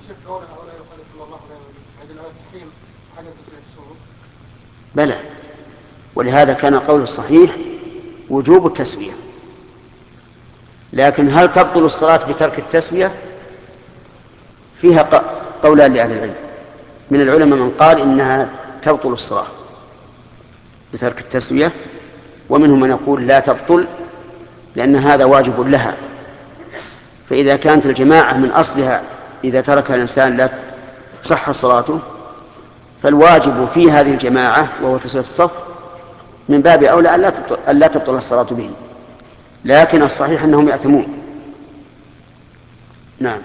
بلى، ولهذا كان قول الصحيح وجوب التسوية. لكن هل تبطل الصلاة بترك التسوية؟ فيها قولان لأهل العلم. من العلماء من قال إنها تبطل الصلاة بترك التسوية، ومنهم من يقول لا تبطل لأن هذا واجب لها. فإذا كانت الجماعة من أصلها إذا تركها الإنسان لا صح صلاته، فالواجب في هذه الجماعة وهو تسوية الصف من باب أولى أن لا تبطل الصلاة به. لكن الصحيح أنهم يأثمون. نعم.